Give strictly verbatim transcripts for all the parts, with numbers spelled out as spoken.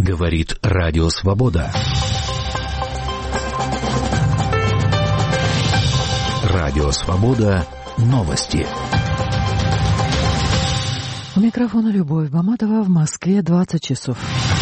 Говорит Радио Свобода. Радио Свобода. Новости. У микрофона Любовь Баматова. В Москве двадцать часов.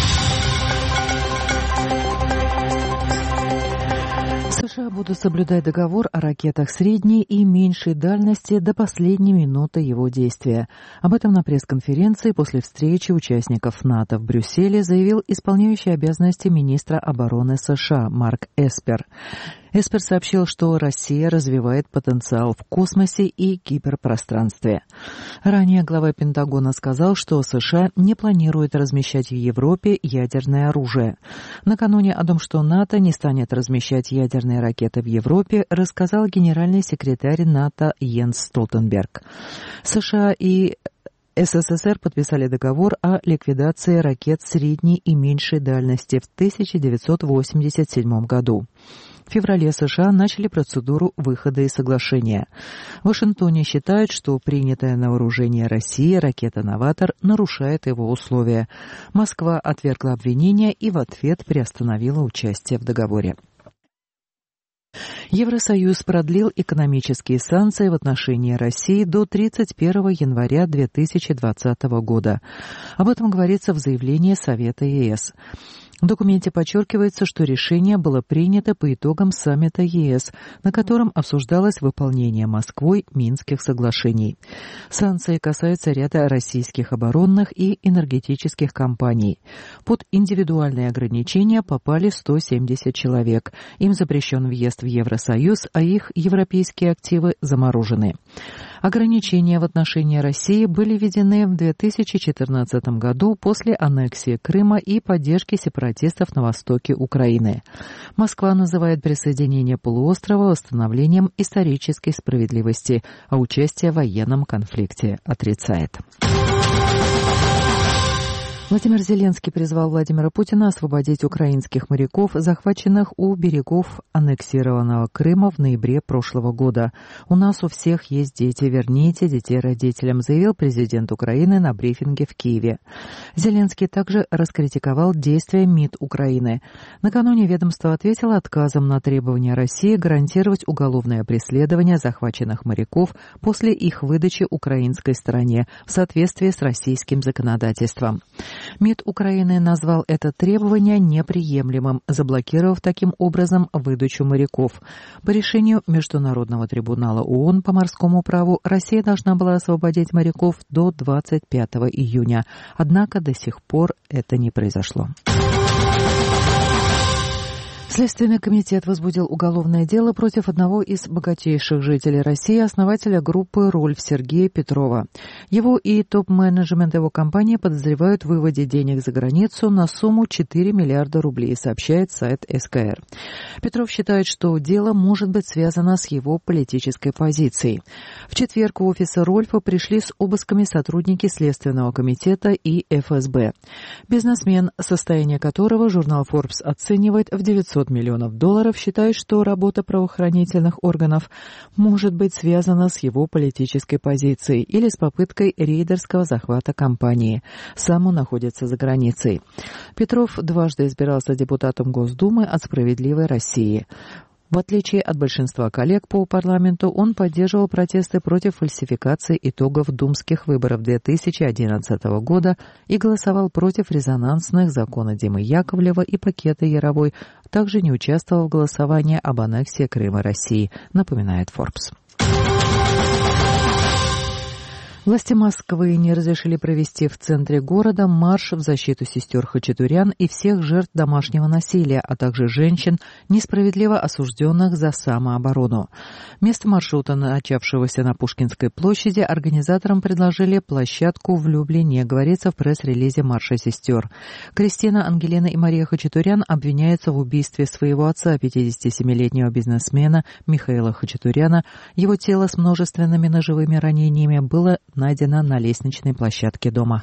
США будут соблюдать договор о ракетах средней и меньшей дальности до последней минуты его действия. Об этом на пресс-конференции после встречи участников НАТО в Брюсселе заявил исполняющий обязанности министра обороны США Марк Эспер. Эспер сообщил, что Россия развивает потенциал в космосе и киберпространстве. Ранее глава Пентагона сказал, что США не планирует размещать в Европе ядерное оружие. Накануне о том, что НАТО не станет размещать ядерные ракеты в Европе, рассказал генеральный секретарь НАТО Йенс Столтенберг. США и СССР подписали договор о ликвидации ракет средней и меньшей дальности в тысяча девятьсот восемьдесят седьмом году. В феврале США начали процедуру выхода из соглашения. В Вашингтоне считают, что принятая на вооружение России ракета-новатор нарушает его условия. Москва отвергла обвинения и в ответ приостановила участие в договоре. Евросоюз продлил экономические санкции в отношении России до тридцать первого января две тысячи двадцатого года. Об этом говорится в заявлении Совета ЕС. В документе подчеркивается, что решение было принято по итогам саммита ЕС, на котором обсуждалось выполнение Москвой Минских соглашений. Санкции касаются ряда российских оборонных и энергетических компаний. Под индивидуальные ограничения попали сто семьдесят человек. Им запрещен въезд в Евросоюз, а их европейские активы заморожены. Ограничения в отношении России были введены в две тысячи четырнадцатом году после аннексии Крыма и поддержки сепаратистов на востоке Украины. Москва называет присоединение полуострова восстановлением исторической справедливости, а участие в военном конфликте отрицает. Владимир Зеленский призвал Владимира Путина освободить украинских моряков, захваченных у берегов аннексированного Крыма в ноябре прошлого года. «У нас у всех есть дети, верните детей родителям», заявил президент Украины на брифинге в Киеве. Зеленский также раскритиковал действия МИД Украины. Накануне ведомство ответило отказом на требования России гарантировать уголовное преследование захваченных моряков после их выдачи украинской стороне в соответствии с российским законодательством. МИД Украины назвал это требование неприемлемым, заблокировав таким образом выдачу моряков. По решению Международного трибунала ООН по морскому праву Россия должна была освободить моряков до двадцать пятого июня. Однако до сих пор это не произошло. Следственный комитет возбудил уголовное дело против одного из богатейших жителей России, основателя группы «Рольф» Сергея Петрова. Его и топ-менеджмент его компании подозревают в выводе денег за границу на сумму четыре миллиарда рублей, сообщает сайт эс ка эр. Петров считает, что дело может быть связано с его политической позицией. В четверг в офис Рольфа пришли с обысками сотрудники Следственного комитета и эф эс бэ. Бизнесмен, состояние которого журнал Forbes оценивает в девятьсот миллионов долларов, считает, что работа правоохранительных органов может быть связана с его политической позицией или с попыткой рейдерского захвата компании. Сам он находится за границей. Петров дважды избирался депутатом Госдумы от «Справедливой России». В отличие от большинства коллег по парламенту, он поддерживал протесты против фальсификации итогов думских выборов две тысячи одиннадцатого года и голосовал против резонансных закона Димы Яковлева и пакета Яровой, также не участвовал в голосовании об аннексии Крыма России, напоминает Forbes. Власти Москвы не разрешили провести в центре города марш в защиту сестер хачатурян и всех жертв домашнего насилия, а также женщин, несправедливо осужденных за самооборону. Вместо маршрута, начавшегося на Пушкинской площади, организаторам предложили площадку в Люблине, говорится в пресс-релизе марша сестер. Кристина, Ангелина и Мария Хачатурян обвиняются в убийстве своего отца, пятидесятисемилетнего бизнесмена Михаила Хачатуряна. Его тело с множественными ножевыми ранениями было найдена на лестничной площадке дома.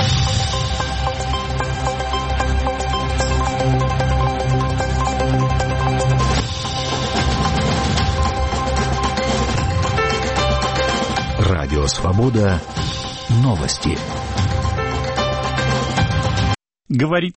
Радио Свобода. Новости. Говорит